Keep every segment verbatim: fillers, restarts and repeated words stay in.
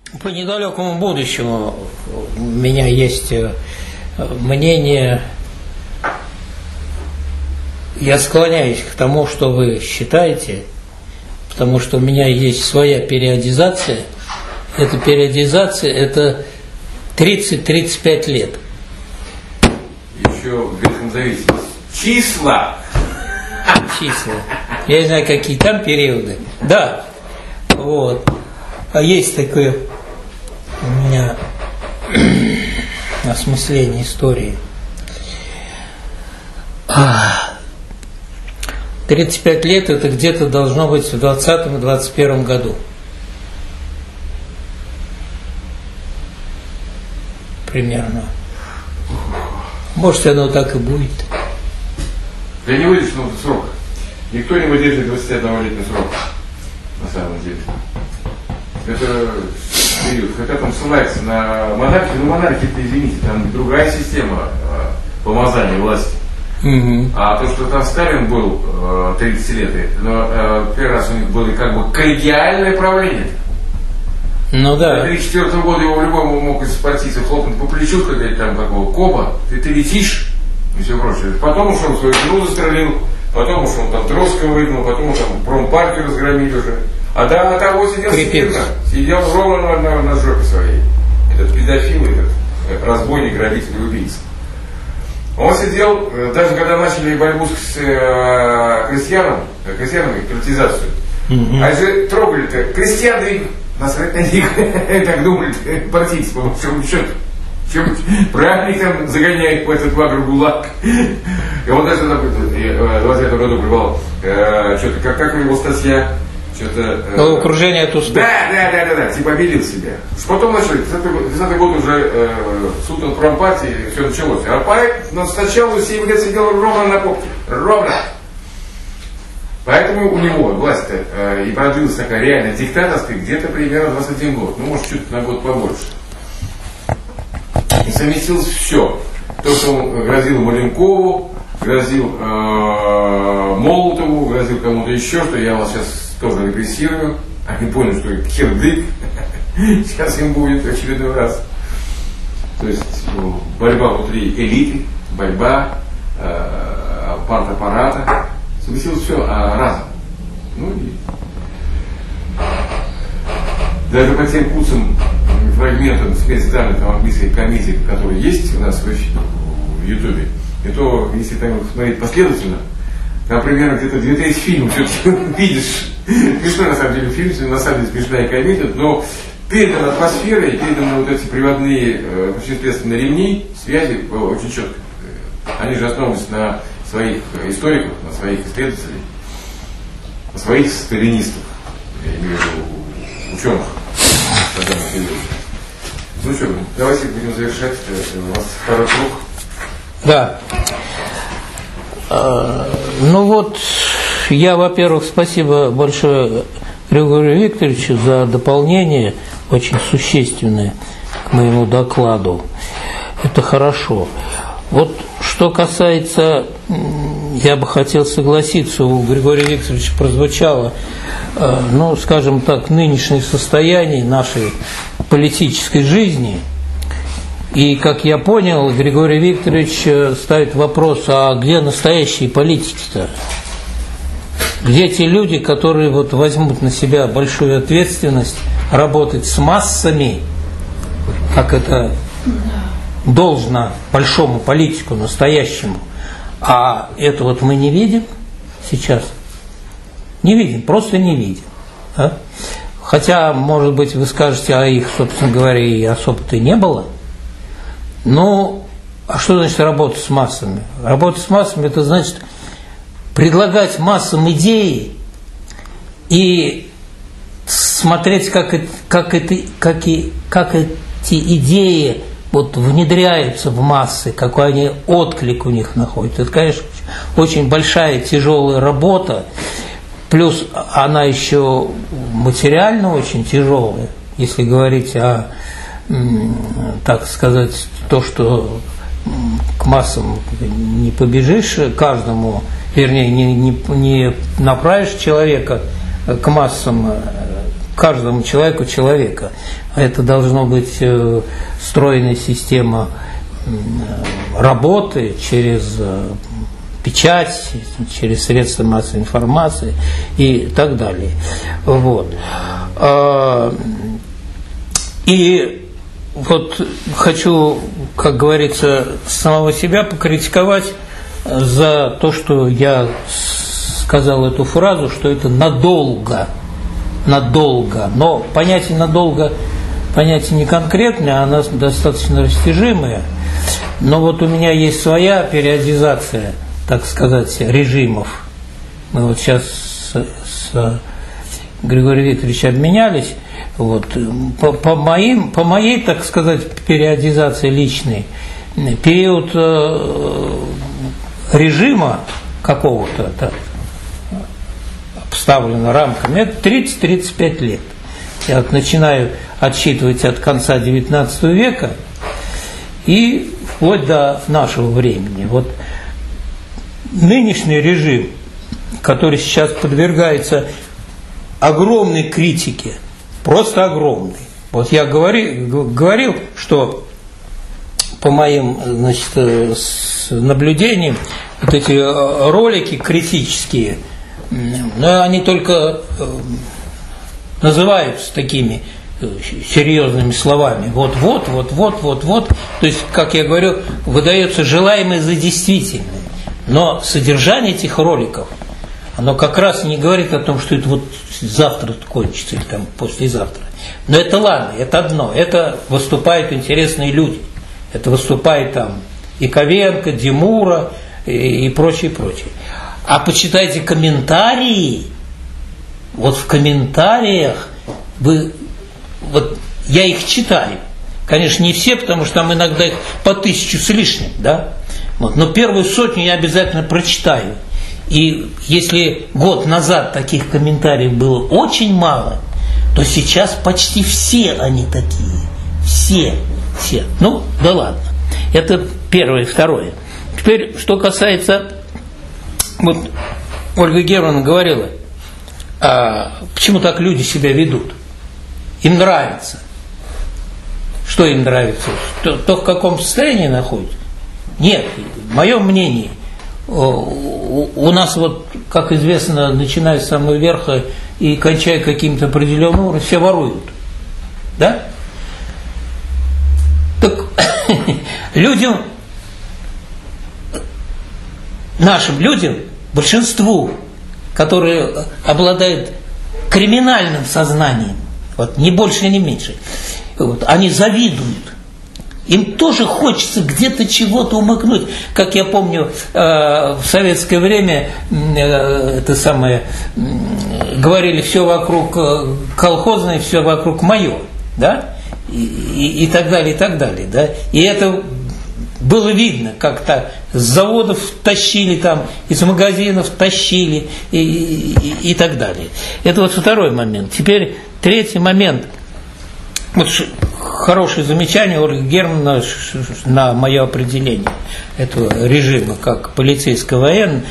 По недалекому будущему у меня есть мнение, я склоняюсь к тому, что вы считаете, потому что у меня есть своя периодизация. Эта периодизация – это тридцать-тридцать пять лет. Еще в Ветхом Завете числа. Числа. Я не знаю, какие там периоды. Да. Вот. А есть такое у меня осмысление истории. тридцать пять лет это где-то должно быть в двадцатом-двадцать первом году. Примерно. Может, оно так и будет. Я не выдержу на этот срок. Никто не выдержит двадцатиоднолетний срок. На самом деле. Это период. Хотя там ссылается на монархию, но монархия-то, извините, там другая система э, помазания власти. Угу. А то, что там Сталин был э, тридцать лет, но э, первый раз у них было как бы коллегиальное правление. Ну да. В тридцать четвёртом году его любому мог из партийцев хлопнуть по плечу, сказать, там какого Коба, ты, ты летишь и все прочее. Потом уж он свою жену застрелил, потом уж он там Троцкого выгнал, потом уж там промпартию разгромили уже. А до того сидел смирно, сидел ровно на, на, на жопе своей. Этот педофил, этот разбойник, грабитель и убийца. Он сидел, даже когда начали борьбу с э, крестьянами, крестьянами, коллективизацию, mm-hmm. они же трогали-то крестьян, и насрать на них, так думали партийцы, по большому счету. Чем правильно их там загоняют по этот вагру ГУЛАГ. И он даже в двадцать девятом году прибывал, э, что-то, как, как его статья, что-то... Э, окружение от успеха. Да, да, да, да, да, типа обелил себя. Потом начали, тридцатый год уже э, суд над промпартией, все началось. А поэт сначала семь лет сидел ровно на попке. Ровно. Поэтому у него власть-то э, и продлилась такая реально диктаторская где-то примерно двадцать один год. Ну, может, чуть на год побольше. И совместилось все. То, что он грозил Маленкову, грозил э, Молотову, грозил кому-то еще, что я вас сейчас тоже репрессирую. Они поняли, что это кирдык. Сейчас им будет в очередной раз. То есть ну, борьба внутри элиты, борьба э, партаппарата. Совместилось все а, разом. Ну и даже по тем курсам, фрагментам спецданных английской комедии, которые есть у нас в Ютубе, и то, если там смотреть последовательно, там примерно где-то две трети фильма все-таки видишь. Смешной на самом деле фильм, на самом деле смешная комедия, но передана атмосфера и переданы вот эти приводные э, следственные ремни, связи э, очень четко. Они же основываются на своих историков, на своих исследователей, на своих сталинистов, я имею в виду ученых. Ну что, давайте будем завершать. У нас второй круг. Да. Ну вот, я, во-первых, спасибо большое Григорию Викторовичу за дополнение, очень существенное к моему докладу. Это хорошо. Вот что касается, я бы хотел согласиться, у Григория Викторовича прозвучало, ну, скажем так, нынешнее состояние нашей политической жизни. И, как я понял, Григорий Викторович ставит вопрос, а где настоящие политики-то? Где те люди, которые вот возьмут на себя большую ответственность работать с массами, как это должно большому политику, настоящему. А это вот мы не видим сейчас. Не видим, просто не видим. Да? Хотя, может быть, вы скажете, а их, собственно говоря, и особо-то и не было. Ну, а что значит работать с массами? Работать с массами – это значит предлагать массам идеи и смотреть, как, это, как, это, как, и, как эти идеи вот внедряются в массы, какой они отклик у них находят. Это, конечно, очень большая, тяжелая работа, плюс она еще материально очень тяжелая, если говорить о, так сказать, то, что к массам не побежишь каждому, вернее, не, не, не направишь человека к массам каждому человеку человека. Это должно быть э, встроенная система э, работы через э, печать, через средства массовой информации и так далее. Вот. И вот хочу, как говорится, самого себя покритиковать за то, что я сказал эту фразу, что это надолго, надолго. Но понятие надолго, понятие не конкретное, оно достаточно растяжимое. Но вот у меня есть своя периодизация, так сказать, режимов. Мы вот сейчас с, с Григорием Викторовичем обменялись. Вот, по, по, моим, по моей, так сказать, периодизации личной, период э, режима какого-то, так, обставлено рамками, это тридцать-тридцать пять лет. Я вот начинаю отсчитывать от конца девятнадцатого века и вплоть до нашего времени. Вот нынешний режим, который сейчас подвергается огромной критике, просто огромный. Вот я говорил, говорил, что по моим, значит, наблюдениям, вот эти ролики критические, но они только называются такими серьезными словами. Вот-вот, вот-вот, вот-вот. То есть, как я говорю, выдается желаемое за действительное. Но содержание этих роликов, оно как раз не говорит о том, что это вот завтра кончится или там послезавтра. Но это ладно, это одно. Это выступают интересные люди. Это выступает там и Ковенко, Димура и, и прочее, прочее. А почитайте комментарии. Вот в комментариях вы, вот я их читаю. Конечно, не все, потому что там иногда их по тысячу с лишним, да? Вот. Но первую сотню я обязательно прочитаю. И если год назад таких комментариев было очень мало, то сейчас почти все они такие. Все. Все. Ну, да ладно. Это первое. Второе. Теперь, что касается... Вот Ольга Германовна говорила, а почему так люди себя ведут? Им нравится. Что им нравится? То, то в каком состоянии находится? Нет. Мое мнение, у нас вот, как известно, начиная с самого верха и кончая каким-то определенным уровнем, все воруют. Да? Так людям, нашим людям, большинству, которые обладают криминальным сознанием, вот, не больше, не меньше, вот, они завидуют. Им тоже хочется где-то чего-то умыкнуть. Как я помню, э, в советское время э, это самое, э, говорили, все вокруг колхозное, все вокруг мое, да? И, и, и так далее, и так далее, да? И это было видно, как-то с заводов тащили там, из магазинов тащили и, и, и так далее. Это вот второй момент. Теперь третий момент. Вот хорошее замечание Ольги Германовны на мое определение этого режима как полицейско-военный,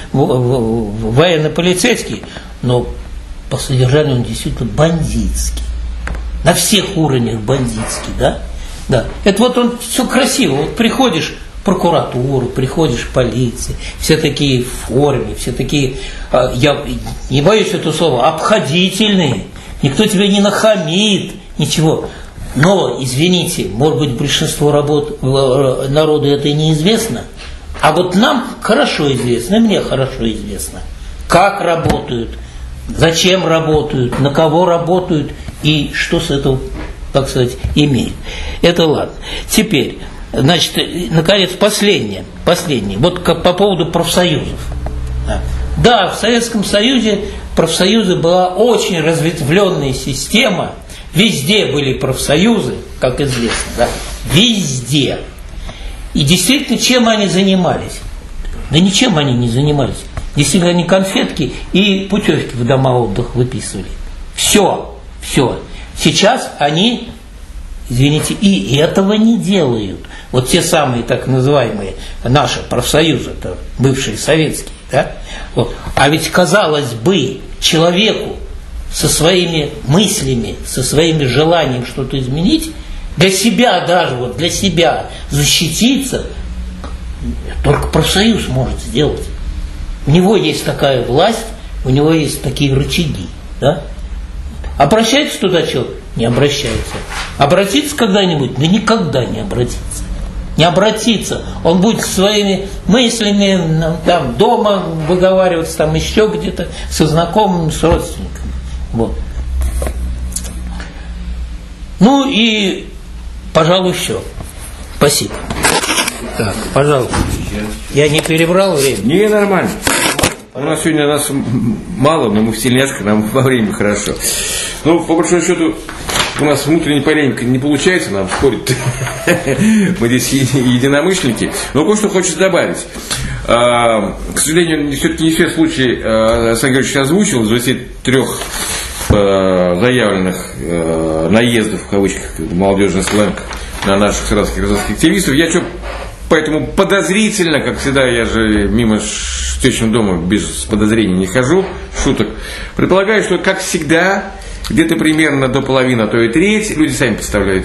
военно-полицейский, но по содержанию он действительно бандитский. На всех уровнях бандитский, да? Да. Это вот он все красиво. Вот приходишь в прокуратуру, приходишь в полицию, все такие в форме, все такие, я не боюсь этого слова, обходительные, никто тебя не нахамит, ничего. Но, извините, может быть, большинство работ, народу это и неизвестно, а вот нам хорошо известно, и мне хорошо известно, как работают, зачем работают, на кого работают и что с этого, так сказать, имеют. Это ладно. Теперь, значит, наконец, последнее. последнее. Вот как по поводу профсоюзов. Да, в Советском Союзе профсоюзы была очень разветвленная система. Везде были профсоюзы, как известно, да? Везде. И действительно, чем они занимались? Да ничем они не занимались. Действительно, они конфетки и путевки в дома отдыха выписывали. Все, все. Сейчас они, извините, и этого не делают. Вот те самые так называемые наши профсоюзы, бывшие советские, да? Вот. А ведь, казалось бы, человеку, со своими мыслями, со своими желанием что-то изменить, для себя даже, вот для себя защититься, только профсоюз может сделать. У него есть такая власть, у него есть такие рычаги. Да? Обращается туда человек? Не обращается. Обратиться когда-нибудь? Да никогда не обратится. Не обратиться. Он будет своими мыслями там, дома выговариваться, там еще где-то, со знакомыми, с родственниками. Вот. Ну и, пожалуй, все. Спасибо. Так, пожалуйста. Я не перебрал время? Не, нормально. У нас сегодня нас мало, но мы в тельняшках, нам во время хорошо. Ну, по большому счету, у нас внутренняя полемика не получается, нам спорить. Мы здесь единомышленники. Но кое-что хочется добавить. К сожалению, все-таки не все случаи Александр Георгиевич озвучил, из двадцати трёх заявленных наездов, в кавычках, молодежный сленг, на наших саратовских казахских активистов. Я что, поэтому подозрительно, как всегда, я же мимо тещиного дома без подозрений не хожу, шуток. Предполагаю, что, как всегда, где-то примерно до половины, а то и треть, люди сами подставляют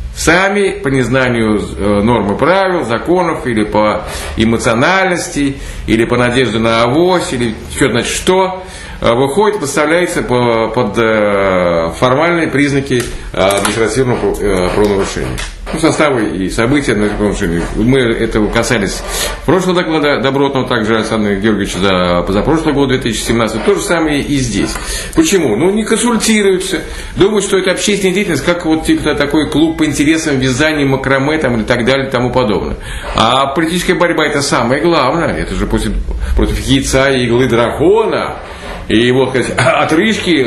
сами, по незнанию норм и правил, законов, или по эмоциональности, или по надежде на авось, или что значит что, выходит, подставляется по, под формальные признаки административного правонарушения. Ну, составы и события административного правонарушения. Мы этого касались прошлого доклада Добротного, также Александра Георгиевича за позапрошлый год, две тысячи семнадцатый. То же самое и здесь. Почему? Ну, не консультируются, думают, что это общественная деятельность, как вот типа такой клуб по интересам, вязания, макраме там, и так далее и тому подобное. А политическая борьба — это самое главное. Это же после, против яйца и иглы дракона. И его, сказать, отрыжки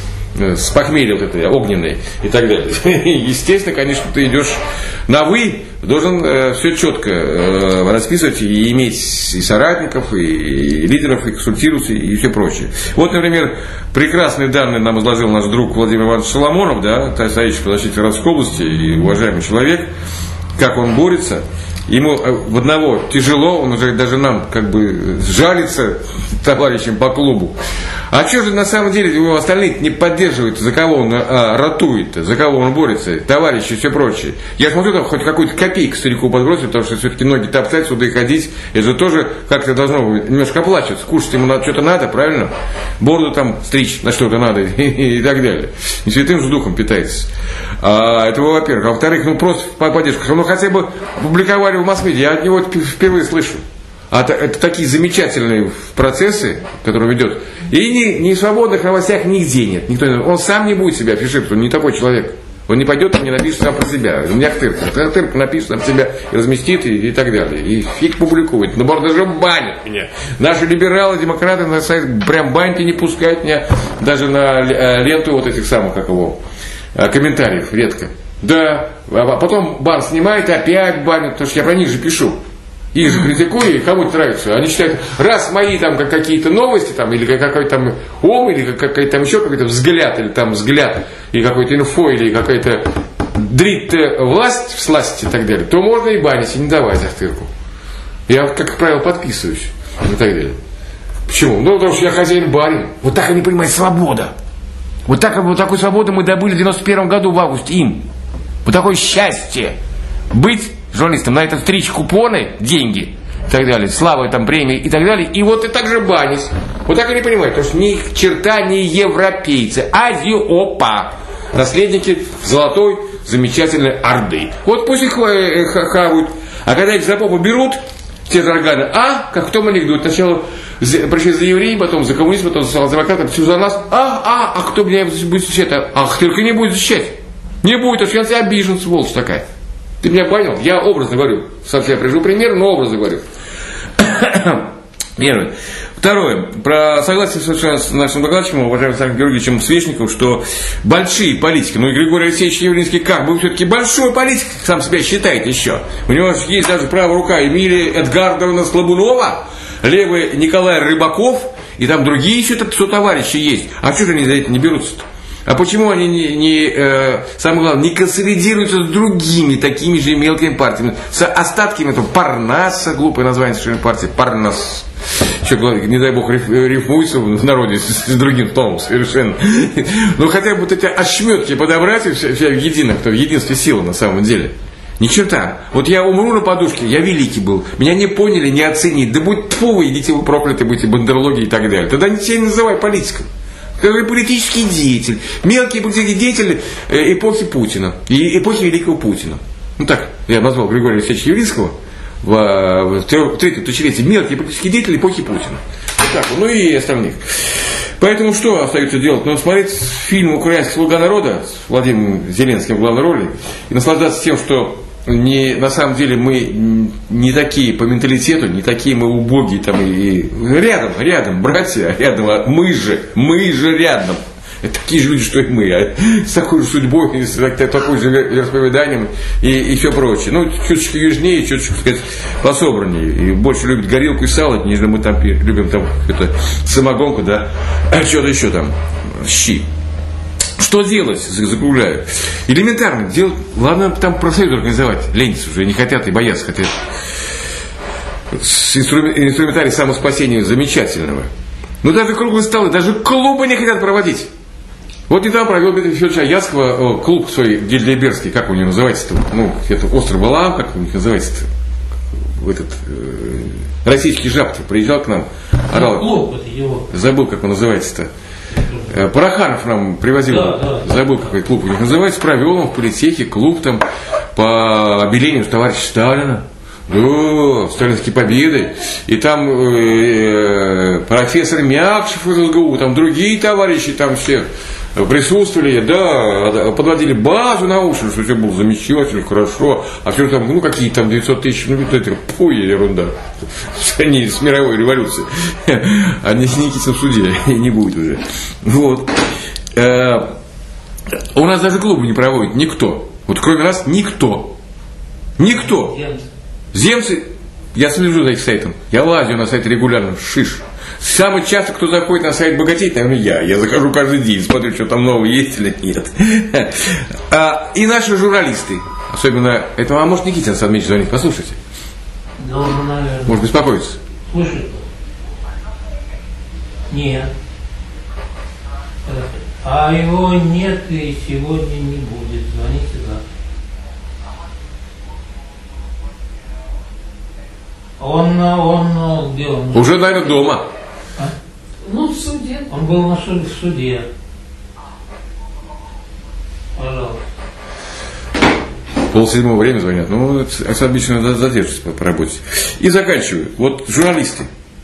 э, с похмелья вот этой огненной и так далее. Естественно, конечно, ты идешь на «вы», должен э, все четко э, расписывать и иметь и соратников, и, и лидеров, и консультироваться, и все прочее. Вот, например, прекрасные данные нам изложил наш друг Владимир Иванович Соломонов, да, стоящий по защите Саратовской области и уважаемый человек, как он борется. Ему в одного тяжело, он уже даже нам как бы жалится товарищам по клубу. А что же на самом деле его остальные не поддерживают, за кого он а, ратует, за кого он борется, товарищи и все прочее. Я смотрю, там хоть какую-то копейку старику подбросить, потому что все-таки ноги топтать, сюда и ходить, это же тоже как-то должно немножко оплачиваться. Кушать ему надо, что-то надо, правильно? Бороду там стричь на что-то надо и, и так далее. И святым же духом питается. А, это во-первых. А во-вторых, ну просто по поддержку. Ну хотя бы публиковали в масс-медиа, я от него впервые слышу. А это такие замечательные процессы, которые он ведет. И ни, ни в свободных новостях нигде нет. Никто не, он сам не будет себя афишировать, он не такой человек. Он не пойдет и не напишет сам про себя. У меня Ахтырка. Ахтырка напишет сам себя и разместит и, и так далее. И фиг публикует. Но даже банят меня. Наши либералы, демократы на сайт прям баньки не пускают меня даже на ленту вот этих самых, как его, комментариев редко. Да. А потом бан снимает, опять банят, потому что я про них же пишу. Их же критикую, и кому это нравится. Они считают, раз мои там как какие-то новости, там, или какой-то там ом, или какой-то там еще какой-то взгляд, или там взгляд, и какой-то инфо, или какая-то дрит власть, всласть и так далее, то можно и банить, и не давать Ахтырку. Я, как правило, подписываюсь и так далее. Почему? Ну, потому что я хозяин барин. Вот так они понимают свобода. Вот, так, вот такую свободу мы добыли в девяносто первом году в августе им. Вот такое счастье. Быть журналистом, на это стричь купоны, деньги и так далее, слава там, премии и так далее, и вот и так же банить. Вот так они понимают, потому что ни черта не европейцы, азиопа, наследники золотой замечательной Орды. Вот пусть их хавают, а когда их за попу берут, те же органы, а, как в том анекдоте, сначала пришли за евреев, потом за коммунистов, потом за социал-демократов, все за нас, а, а, а кто меня будет защищать? Ах, только не будет защищать. Не будет, потому что я обижен, сволочь такая. Ты меня понял? Я образно говорю. Сам себя привожу пример, но образно говорю. Первое. Второе. Про согласие с нашим докладчиком, уважаемым Александром Георгиевичем Свечниковым, что большие политики, ну и Григорий Алексеевич Явлинский как бы все-таки большой политик, сам себя считает еще. У него есть даже правая рука Эмилия Эдгардовна Слабунова, левый Николай Рыбаков, и там другие еще товарищи есть. А что же они за это не берутся-то? А почему они не, не э, самое главное, не консолидируются с другими такими же мелкими партиями, с остатками этого Парнаса, глупое название совершенно партии, Парнас. Еще, не дай бог, рифмуется в народе с, с другим тоном совершенно. Но хотя бы вот эти ошметки подобрать и все, все едино, кто в единстве сила на самом деле. Ни черта. Вот я умру на подушке, я великий был. Меня не поняли, не оценили. Да будь тьфу вы, идите вы прокляты, будете бандерлоги и так далее. Тогда не тебя не называй политиком. Какой политический деятель. Мелкий политический деятель эпохи Путина. И эпохи великого Путина. Ну так, я назвал Григория Алексеевича Явлинского в, в третьем тысячелетии мелкий политический деятель эпохи Путина. Вот так, ну и остальных. Поэтому что остается делать? Ну, смотреть фильм «Украинский слуга народа» с Владимиром Зеленским в главной роли и наслаждаться тем, что не, на самом деле мы не такие по менталитету, не такие мы убогие там и, и рядом, рядом, братья, рядом, а мы же, мы же рядом. Это такие же люди, что и мы, а с такой же судьбой, с такой же вероисповеданием и, и все прочее. Ну, чуточку южнее, чуточку, так сказать, пособраннее. И больше любят горилку и сало, не знаю, мы там любим там это, самогонку, да, а что-то еще там, щи. Что делать, закругляю? Элементарно, делать, ладно там профсоюз организовать, ленятся уже, не хотят и боятся, хотят. С инструментарий самоспасения замечательного. Но даже круглые столы, даже клубы не хотят проводить. Вот недавно провел Дмитрий Федорович Аяцкого клуб свой гильдейбергский, как у него называется-то? Ну, это остров Валаам, как у них называется-то? Этот э, российский жаб приезжал к нам, орал. Клуб, это его. Забыл, как он называется-то. Э, Пороханов нам привозил, да, да, забыл, какой клуб у них называется, провел он в политехе клуб там по обелению товарища Сталина. Да, сталинские победы. И там э, профессор Мякшев из ЛГУ, там другие товарищи там все присутствовали, да, подводили базу научную, что все было замечательно, хорошо. А все там, ну какие там девятьсот тысяч, ну это пуй, ерунда. Они с мировой революции. А не с Никитиным в суде не будет уже. Вот. Э, у нас даже клубы не проводит никто. Вот кроме нас никто. Никто. Земцы, я слежу за их сайтом, я лазю на сайт регулярно, шиш. Самый часто, кто заходит на сайт богатеть, наверное, я. Я захожу каждый день, смотрю, что там нового есть или нет. А, и наши журналисты, особенно, это, а может Никитин Садмич звонит, послушайте. Да, ну, наверное. Может беспокоиться. Слушай. Нет. А его нет и сегодня не будет. Звоните завтра. Он, он, где он? Уже, наверное, дома. А? Ну, в суде. Он был на суде, в суде. Пожалуйста. Полседьмого время звонят. Ну, это обычно задержится по, по работе. И заканчиваю. Вот журналисты.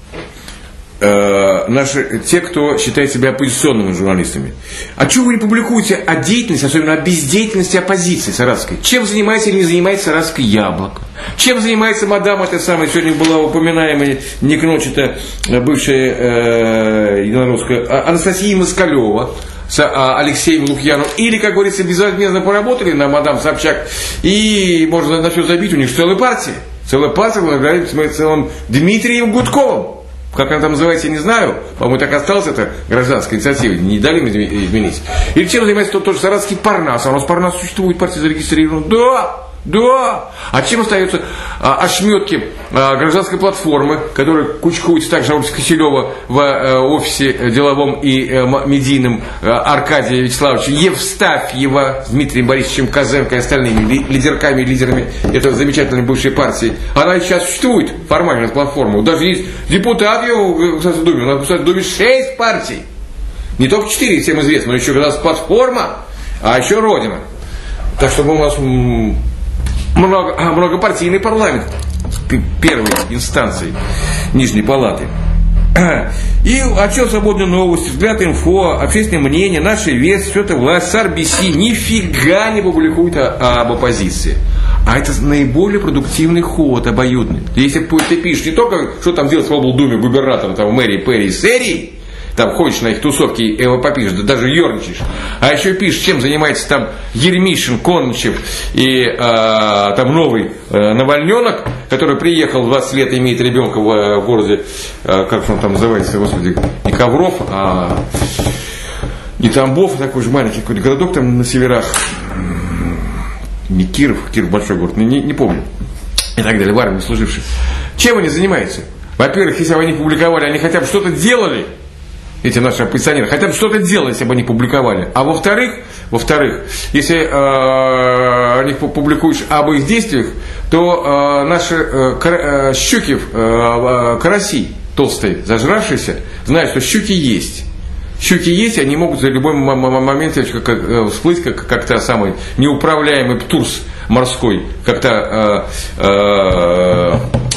Э, наши, те, кто считает себя оппозиционными журналистами. А чего вы не публикуете о деятельности, особенно о бездеятельности оппозиции саратовской? Чем занимается или не занимается Саратовское яблоко? Чем занимается мадам, эта самая, сегодня была упоминаемая не к ночи-то, бывшая э, единоросская Анастасия Москалева с а, Алексеем Лукьяновым? Или, как говорится, безвозмездно поработали на мадам Собчак, и можно на все забить, у них целая партия. Целая партия благодаря целым Дмитрием Гудковым. Как она там называется, я не знаю. По-моему, так осталось, это гражданская инициатива. Не дали им изменить. Или чем занимается тот, тот же саратовский Парнас. А у нас Парнас существует, партия зарегистрирована. Да! Да! А чем остаются а, ошметки а, гражданской платформы, которые кучкуются также на улице Киселева в а, офисе деловом и а, медийном а, Аркадия Вячеславовича Евстафьева с Дмитрием Борисовичем Козенко и остальными ли, лидерками и лидерами этой замечательной бывшей партии? Она сейчас существует, формально, платформа. Даже есть депутат его в Государственной Думе. У нас в Государственной Думе шесть партий. Не только четыре, всем известно, но еще гражданская платформа, а еще Родина. Так что у нас много, многопартийный парламент первой инстанции Нижней Палаты. И отчет «Свободной новости», «Взгляд инфо», «Общественное мнение», «Наша весть», все это власть, САР-Би-Си нифига не публикует о, об оппозиции. А это наиболее продуктивный ход, обоюдный. Если ты пишешь не только, что там делать в облдуме губернатора, там, в мэрии, пэрии, сэрии, там ходишь на их тусовки и его попишешь, да даже ерничаешь. А еще пишешь, чем занимается там Еремишин, Кончев и э, там новый э, Навальненок, который приехал в двадцать лет и имеет ребенка в, э, в городе, э, как он там называется, господи, не Ковров, а И Тамбов, такой же маленький какой-то городок там на северах, не Киров, Киров большой город, не, не помню, и так далее, в армии служивший. Чем они занимаются? Во-первых, если бы они публиковали, они хотя бы что-то делали, эти наши оппозиционеры, хотя бы что-то делали, если бы они публиковали. А во-вторых, во-вторых, если э, о них публикуешь об их действиях, то э, наши э, кар, э, щуки, э, караси толстые, зажравшиеся, знают, что щуки есть. Щуки есть, они могут в любой момент как, как, всплыть, как, как та самый неуправляемый птурс морской, как та э, э,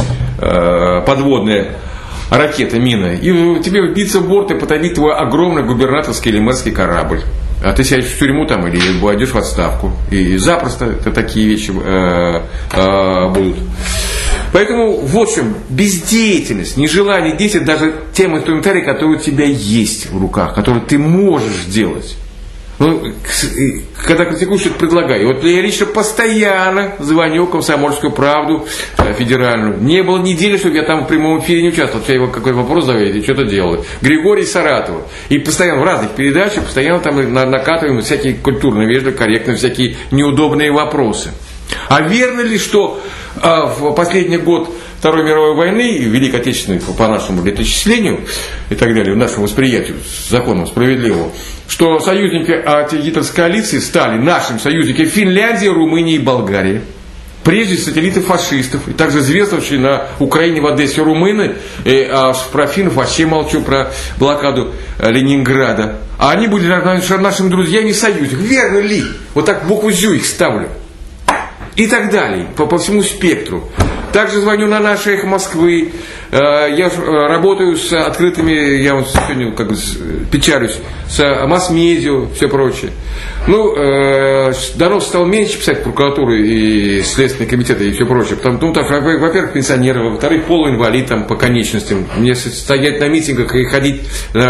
э, подводная ракета, мина, и тебе вбиться в борт и потопить твой огромный губернаторский или мэрский корабль. А ты сядешь в тюрьму там или пойдешь в отставку. И запросто такие вещи э, э, будут. Поэтому, в общем, бездеятельность, нежелание действовать даже тем инструментарием, который у тебя есть в руках, который ты можешь делать. Ну, когда критикуешь, что-то предлагай. Вот я лично постоянно звоню в «Комсомольскую правду» федеральную. Не было недели, чтобы я там в прямом эфире не участвовал. Вот я его какой-то вопрос задаете, что-то делаю. Григорий Саратова. И постоянно в разных передачах, постоянно там накатываем всякие культурно, вежливо, корректно, всякие неудобные вопросы. А верно ли, что а, в последний год Второй мировой войны, Великой Отечественной, по нашему летоисчислению и так далее, нашему восприятию законом справедливого, что союзники антигитлеровской коалиции стали нашими союзниками Финляндия, Румыния и Болгария. Прежде сателлиты фашистов, и также известнейшие на Украине, в Одессе румыны, и, а про финнов вообще молчу, про блокаду Ленинграда. А они были нашими друзьями и союзниками. Верно ли? Вот так букву «зю» их ставлю. И так далее, по, по всему спектру. Также звоню на наше «Эхо Москвы». Я работаю с открытыми, я вот сегодня как бы печалюсь, с масс-медиа, все прочее. Ну, донос стал меньше писать прокуратуры и Следственный комитет и все прочее. Потому, ну, так, во-первых, пенсионеры, во-вторых, полуинвалид там, по конечностям. Мне стоять на митингах и ходить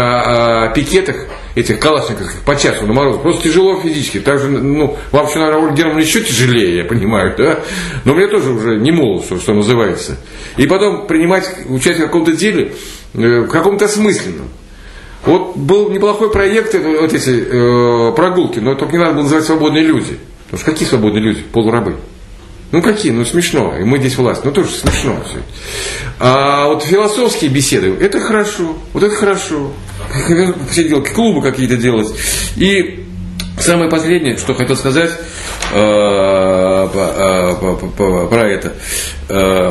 на пикетах этих калашниковских по часу на мороз просто тяжело физически. Также, ну, вообще, наверное, Ольга Германовна еще тяжелее, я понимаю, да? Но мне тоже уже не молод, что, что называется. И потом принимать участие в каком-то деле, в каком-то смысленном. Вот был неплохой проект, вот эти э, прогулки, но только не надо было называть «Свободные люди». Потому что какие свободные люди? Полурабы. Ну какие? Ну смешно. И мы здесь власть. Ну тоже смешно все. А вот философские беседы, это хорошо. Вот это хорошо. Все делать, клубы какие-то делать. И самое последнее, что хотел сказать э, по, по, по, про это. Э,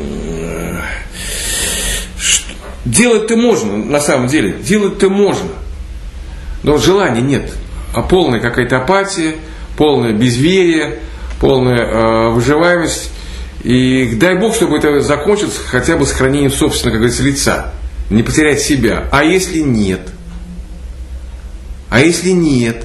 Делать-то можно, на самом деле, делать-то можно, но желания нет, а полная какая-то апатия, полное безверие, полная э, выживаемость, и дай Бог, чтобы это закончилось хотя бы сохранением собственного, как говорится, лица, не потерять себя, а если нет, а если нет,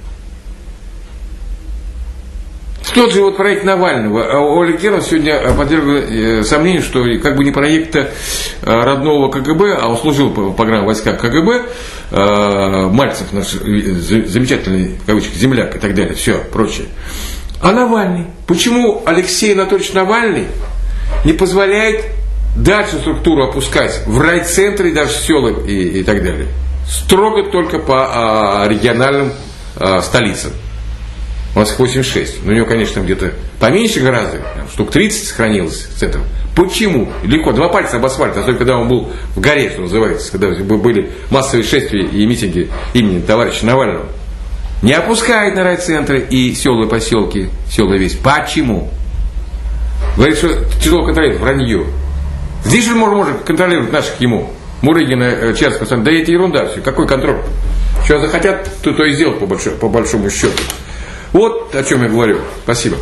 тот же вот проект Навального. Ольга Германовна сегодня подвергла сомнению, что как бы не проект родного КГБ, а он служил по программе войска КГБ, Мальцев наш замечательный, в кавычках, земляк и так далее, все, прочее. А Навальный? Почему Алексей Анатольевич Навальный не позволяет дальше структуру опускать в райцентры, даже в села и, и так далее? Строго только по а, региональным а, столицам. У нас их восемьдесят шесть. Но у него, конечно, где-то поменьше гораздо, штук тридцать сохранилось с этого. Почему? Легко. Два пальца об асфальт, особенно когда он был в горе, что называется, когда были массовые шествия и митинги имени товарища Навального. Не опускает на райцентры и села и поселки, села весь. Почему? Говорит, что тяжело контролировать, вранье. Здесь же мы можем контролировать наших ему. Мурыгина, Черского, да это ерунда все. Какой контроль? Что захотят, то, то и сделать по, большому, по большому счету. Вот о чем я говорю. Спасибо.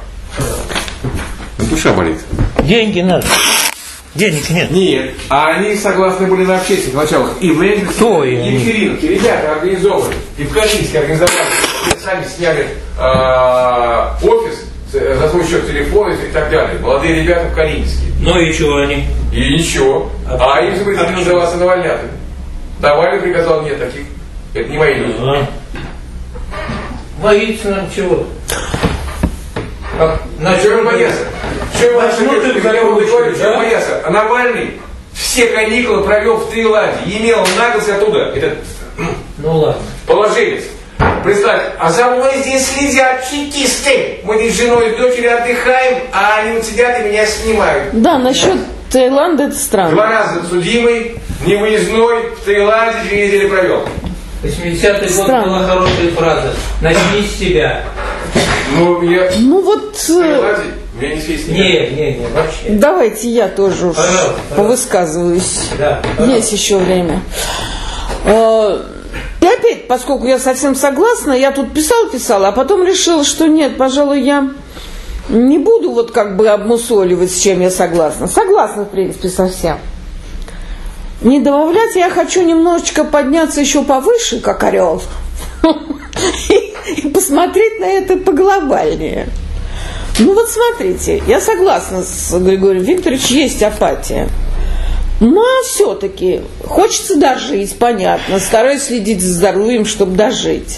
Душа болит. Деньги надо. Денег нет. Нет. А они согласны были на общественных началах. И в Кто и в вечеринке. Ребята организовывали. И в Калининске организовали. Сами сняли э, офис за свой счет телефона и так далее. Молодые ребята в Калининске. Ну и чего они? И ничего. А, а им запретили называться Навальнятами. Навальный приказал: нет таких. Это не мои люди. Ага. Боится нам чего? На чем бояться? Чем бояться? А Навальный все каникулы провел в Таиланде. И имел наглость оттуда. Это... Ну ладно. положились. Представь, а за мной здесь следят чекисты. Мы здесь с женой и дочерью отдыхаем, а они вот сидят и меня снимают. Да, насчет Таиланда это странно. Два раза судимый, невыездной, в Таиланде две недели провел. восьмидесятый год была хорошая фраза. Начни с себя. Ну, я... Ну вот... В Таиланде меня не съесть не Не, не, не, вообще. Давайте я тоже уж Пожалуйста, повысказываюсь. Да, Есть еще время. И опять, поскольку я совсем согласна, я тут писала-писала, а потом решила, что нет, пожалуй, я не буду вот как бы обмусоливать, с чем я согласна. Согласна, в принципе, со всем. Не добавлять, я хочу немножечко подняться еще повыше, как орел, и посмотреть на это поглобальнее. Ну вот смотрите, я согласна с Григорием Викторовичем, есть апатия. Но все-таки хочется дожить, понятно. Стараюсь следить за здоровьем, чтобы дожить.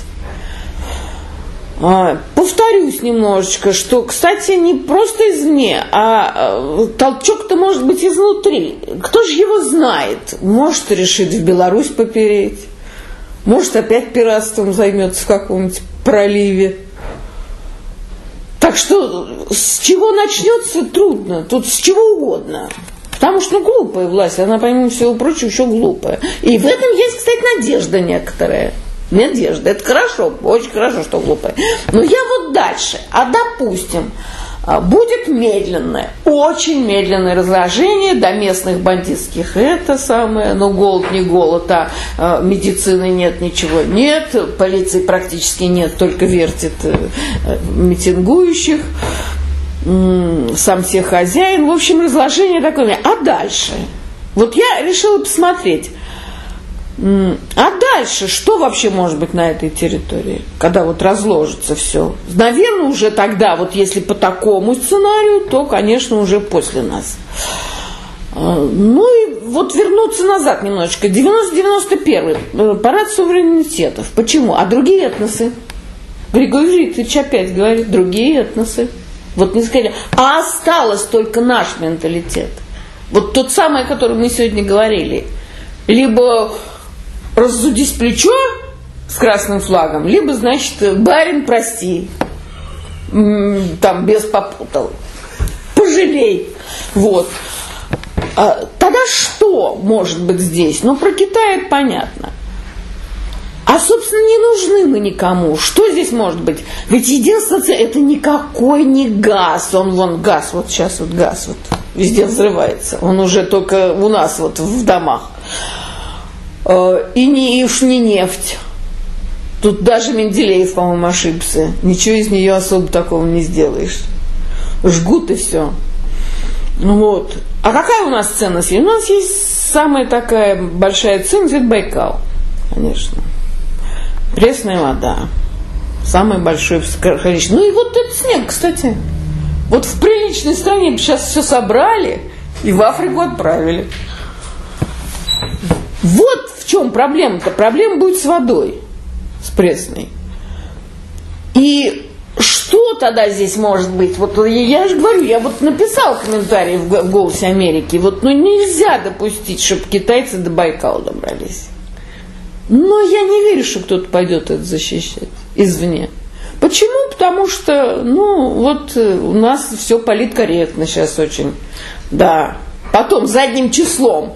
А, повторюсь немножечко, что, кстати, не просто извне, а толчок-то может быть изнутри. Кто же его знает? Может, решит в Беларусь попереть. Может, опять пиратством займется в каком-нибудь проливе. Так что с чего начнется, трудно. Тут с чего угодно. Потому что, ну, глупая власть, она, помимо всего прочего, еще глупая. И в этом есть, кстати, надежда некоторая. Надежда, это хорошо, очень хорошо, что глупая. Но я вот дальше, а допустим, будет медленное, очень медленное разложение до местных бандитских, это самое, ну, голод не голод, а медицины нет, ничего нет, полиции практически нет, только вертит митингующих. Сам себе хозяин. В общем, разложение такое. А дальше? Вот я решила посмотреть. А дальше что вообще может быть на этой территории, когда вот разложится все? Наверное, уже тогда, вот если по такому сценарию, то, конечно, уже после нас. Ну и вот вернуться назад немножечко. девяносто девяносто первый. Парад суверенитетов. Почему? А другие этносы? Григорий Викторович опять говорит, другие этносы. Вот не сказали, а осталось только наш менталитет. Вот тот самый, о котором мы сегодня говорили. Либо разудись плечо с красным флагом, либо, значит, барин, прости, там без попутал, пожалей. Вот. А тогда что может быть здесь? Ну, про Китай это понятно. А, собственно, не нужны мы никому. Что здесь может быть? Ведь единственное, это никакой не газ. Он вон газ, вот сейчас вот газ вот везде взрывается. Он уже только у нас вот в домах. И не, уж не нефть. Тут даже Менделеев, по-моему, ошибся. Ничего из нее особо такого не сделаешь. Жгут и все. Вот. А какая у нас ценность? У нас есть самая такая большая ценность, это Байкал, конечно. Пресная вода. Самое большое количество. Ну и вот этот снег, кстати. Вот в приличной стране сейчас все собрали и в Африку отправили. Вот в чем проблема-то. Проблема будет с водой. С пресной. И что тогда здесь может быть? Вот я же говорю, я вот написала комментарий в «Голосе Америки». Вот ну нельзя допустить, чтобы китайцы до Байкала добрались. Но я не верю, что кто-то пойдет это защищать извне. Почему? Потому что, ну, вот у нас все политкорректно сейчас очень. Да. Потом задним числом.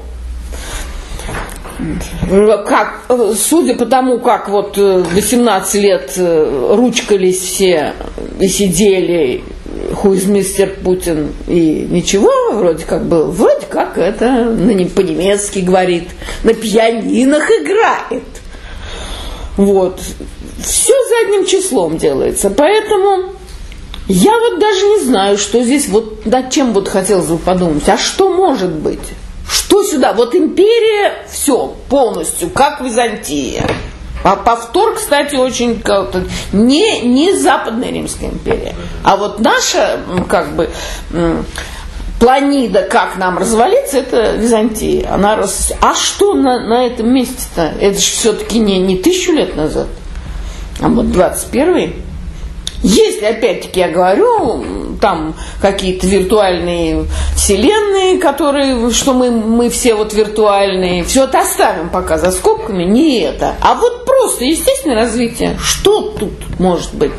Как, судя по тому, как вот восемнадцать лет ручкались все и сидели, хуизмистер Путин, и ничего, вроде как было, вроде как это на, по-немецки говорит, на пианинах играет. Вот. Все задним числом делается. Поэтому я вот даже не знаю, что здесь, вот над чем вот хотелось бы подумать. А что может быть? Что сюда? Вот империя, все, полностью, как Византия. А повтор, кстати, очень как-то не, не Западная Римская империя, а вот наша, как бы, планида, как нам развалиться, это Византия. Она рас... А что на, на этом месте-то? Это же все-таки не, не тысячу лет назад, а вот двадцать первый. Если, опять-таки, я говорю, там какие-то виртуальные вселенные, которые, что мы, мы все вот виртуальные, все это оставим пока за скобками, не это. А вот просто естественное развитие. Что тут может быть?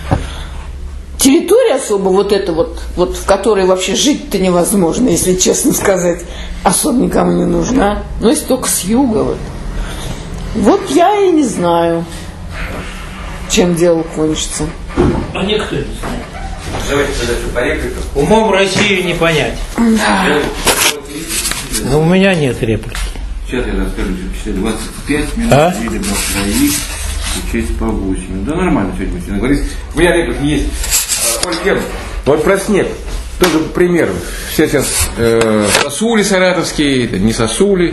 Территория особо вот эта вот, вот, в которой вообще жить-то невозможно, если честно сказать, особо никому не нужна. Но если только с юга. Вот, вот я и не знаю, чем дело кончится. А никто не знает. Давайте тогда что, по репликам? Умом Россию не понять. Да. Но у меня нет реплики. Сейчас я расскажу, что двадцать пять минут, а? или часть по восемь. Да нормально сегодня мы говорить. У меня реплика есть. Ольга, вот про снег. Тоже пример. Все сейчас э, сосули саратовские, не сосули,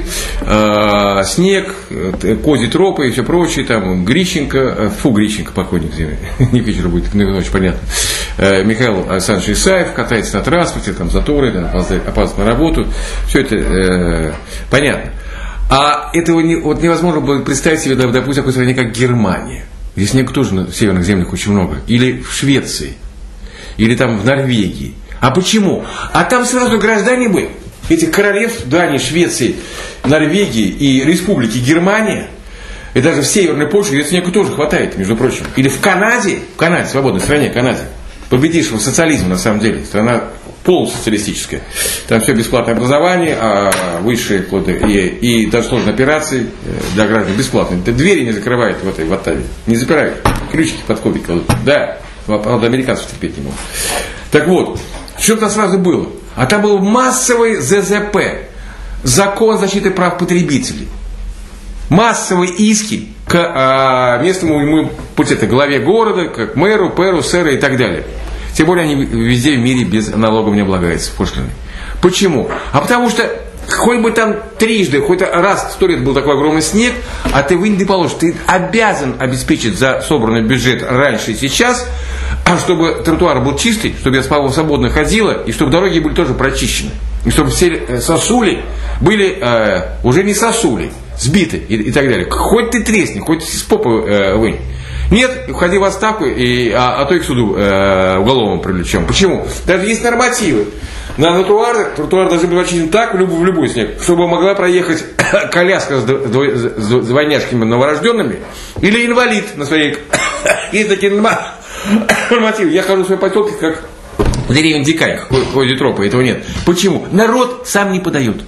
э, снег, э, козьи тропы и все прочее, там Грищенко, э, фу, Грищенко, покойник, не вечер будет, ну, ночь, понятно. Э, Михаил Александрович Исаев катается на транспорте, там заторы, там, опаздывает на работу. Все это э, понятно. А этого не, вот невозможно было представить себе, допустим, такой стране, как Германия. Здесь снега тоже на северных землях очень много. Или в Швеции. Или там в Норвегии. А почему? А там сразу граждане были этих королевств, Дании, Швеции, Норвегии и Республики Германия, и даже в Северной Польше, где снега тоже хватает, между прочим. Или в Канаде, в Канаде, свободной стране, Канаде, победившего социализм на самом деле, страна полусоциалистическая. Там все бесплатное образование, а высшие плоды и, и даже сложные операции для граждан бесплатные. Двери не закрывают в этой в Оттаве, не запирают, ключики под кубик кладут. Да, правда, американцев терпеть не могут. Так вот, что там сразу было? А там был массовый зэ зэ пэ, закон защиты прав потребителей. Массовые иски к а, местному ему, пусть это главе города, к мэру, пэру, сэру и так далее. Тем более они везде в мире без налогов не облагаются, пошлины. Почему? А потому что хоть бы там трижды, хоть раз сто лет был такой огромный снег, а ты вынь да положишь, ты обязан обеспечить за собранный бюджет раньше и сейчас, а чтобы тротуар был чистый, чтобы я свободно ходила, и чтобы дороги были тоже прочищены. И чтобы все сосули были э, уже не сосули, сбиты и, и так далее. Хоть ты тресни, хоть с попы э, вынь. Нет, уходи в отставку, и, а, а то и к суду э, уголовному привлечем. Почему? Даже есть нормативы. На тротуар, тротуар должен быть очищен так, в любой, в любой снег, чтобы могла проехать коляска с, с, с двойняшками новорожденными или инвалид на своей... Есть такие нормативы. Я хожу в своей поселке, как в деревне Дикай, ходит тропа, этого нет. Почему? Народ сам не подает.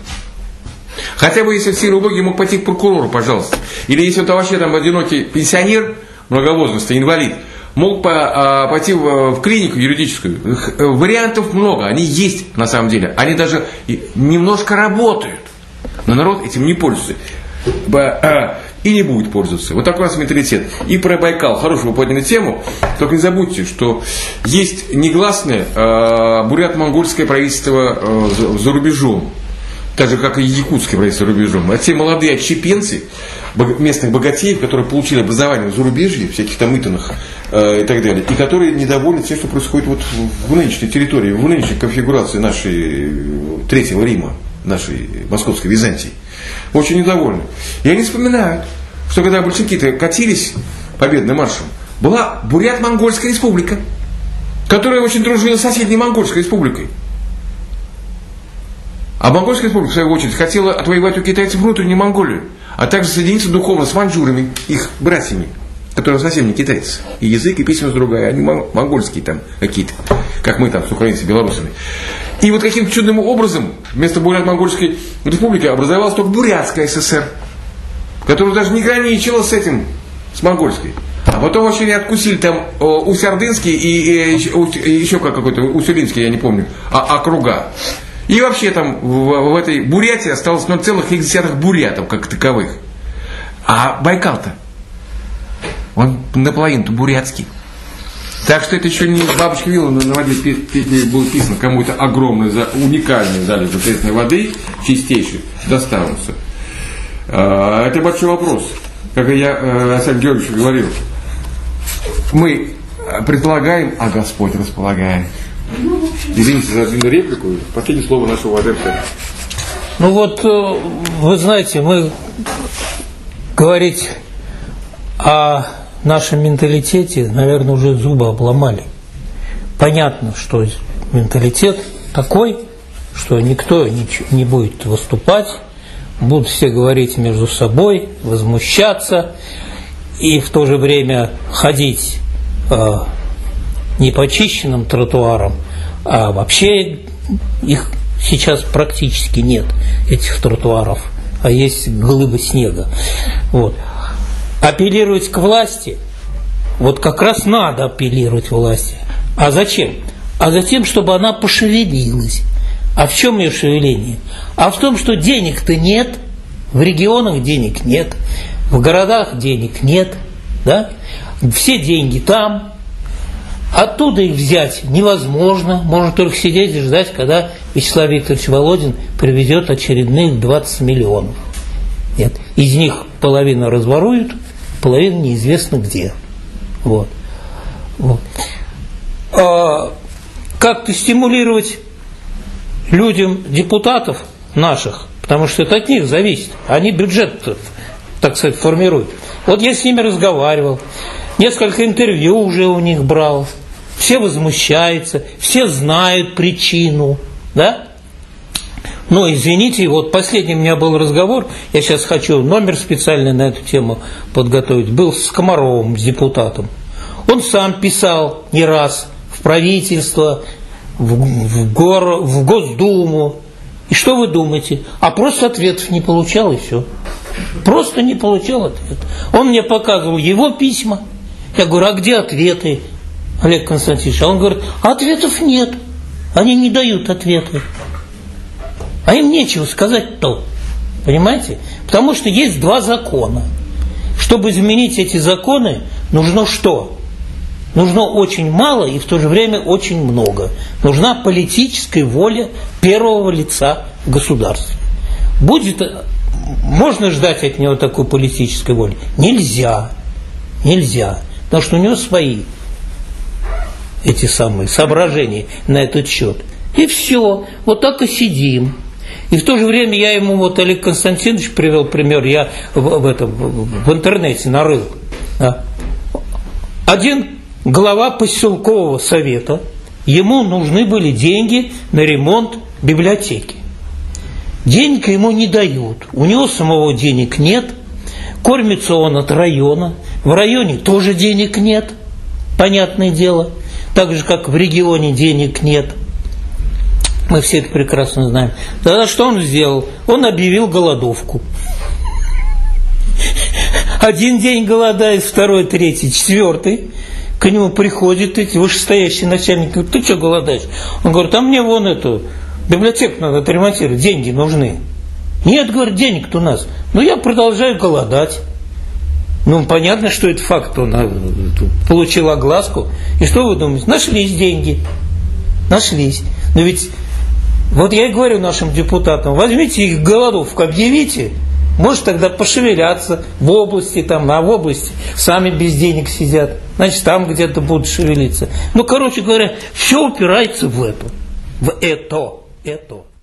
Хотя бы если все убогие мог пойти к прокурору, пожалуйста. Или если это вообще там одинокий пенсионер, многовозрастный, инвалид, мог по, а, пойти в, в клинику юридическую. Вариантов много, они есть на самом деле. Они даже немножко работают. Но народ этим не пользуется. И не будет пользоваться. Вот такой у нас менталитет. И про Байкал. Хорошую вы подняли тему. Только не забудьте, что есть негласное э, бурят-монгольское правительство э, за, за рубежом. Так же, как и якутское правительство за рубежом. А те молодые отщепенцы, местных богатеев, которые получили образование в зарубежье, всяких там итанах э, и так далее, и которые недовольны тем, что происходит вот в нынешней территории, в нынешней конфигурации нашей Третьего Рима, нашей Московской Византии. Очень недовольны. И они вспоминают, что когда большевики-то катились победным маршем, была Бурят-Монгольская республика, которая очень дружила с соседней Монгольской республикой. А Монгольская республика, в свою очередь, хотела отвоевать у китайцев внутреннюю Монголию, а также соединиться духовно с маньчжурами, их братьями, которые совсем не китайцы. И язык, и письменность другая, они монгольские там какие-то, как мы там с украинцами, белорусами. И вот каким-то чудным образом вместо Бурят-Монгольской республики образовалась только Бурятская ССР, которая даже не граничила с этим, с монгольской. А потом вообще не откусили там Усть-Ордынский и, и, и еще какой-то, Усть-Илимский, я не помню, а, округа. И вообще там в, в этой Бурятии осталось ноль целых три десятых бурятов, как таковых. А Байкал-то, он наполовину-то бурятский. Так что это еще не бабушка Вилла на воде было писано, кому это огромный, уникальный залежь пресной воды, чистейший, достанутся. Это большой вопрос. Как я Александр Георгиевич говорил, мы предполагаем, а Господь располагает. Извините за длинную реплику. Последнее слово нашего адепта. Ну вот, вы знаете, мы говорить о нашем менталитете, наверное, уже зубы обломали. Понятно, что менталитет такой, что никто не будет выступать, будут все говорить между собой, возмущаться. и в то же время ходить э, не по чищенным тротуарам, а вообще их сейчас практически нет, этих тротуаров, а есть глыбы снега. Вот. Апеллировать к власти, вот как раз надо апеллировать к власти. А зачем? А затем, чтобы она пошевелилась. А в чем ее шевеление? А в том, что денег-то нет, в регионах денег нет, в городах денег нет, да? Все деньги там, оттуда их взять невозможно, можно только сидеть и ждать, когда Вячеслав Викторович Володин привезет очередных двадцать миллионов. Нет. Из них половину разворуют, половина неизвестно где. Вот. Вот. А как-то стимулировать людям депутатов наших, потому что это от них зависит, они бюджет, так сказать, формируют. Вот я с ними разговаривал, несколько интервью уже у них брал, все возмущаются, все знают причину, да? Но, извините, вот последний у меня был разговор, я сейчас хочу номер специальный на эту тему подготовить, был с Комаровым, с депутатом. Он сам писал не раз в правительство, в, в, гор, в Госдуму. И что вы думаете? А просто ответов не получал, и все. Просто не получал ответ. Он мне показывал его письма. Я говорю, а где ответы, Олег Константинович? А он говорит, ответов нет. Они не дают ответы. А им нечего сказать-то. Понимаете? Потому что есть два закона. Чтобы изменить эти законы, нужно что? Нужно очень мало и в то же время очень много. Нужна политическая воля первого лица в государстве. Будет, можно ждать от него такой политической воли? Нельзя. Нельзя. Потому что у него свои эти самые соображения на этот счет. И все. Вот так и сидим. И в то же время я ему, вот Олег Константинович привел пример, я в, в, этом, в интернете нарыл. Да. Один глава поселкового совета, ему нужны были деньги на ремонт библиотеки. Денег ему не дают, у него самого денег нет, кормится он от района, в районе тоже денег нет, понятное дело, так же, как в регионе денег нет. Мы все это прекрасно знаем. Тогда что он сделал? Он объявил голодовку. Один день голодает, второй, третий, четвертый. К нему приходит эти вышестоящий начальник, говорит, ты что голодаешь? Он говорит, а мне вон эту библиотеку надо отремонтировать, деньги нужны. Нет, говорит, денег-то у нас. Но я продолжаю голодать. Ну, понятно, что это факт, он получил огласку. И что вы думаете? Нашлись деньги. Нашлись. Но ведь, вот я и говорю нашим депутатам, возьмите их голодовку, объявите, может тогда пошевеляться в области, там, а в области сами без денег сидят, значит, там где-то будут шевелиться. Ну, короче говоря, все упирается в это, в это, это.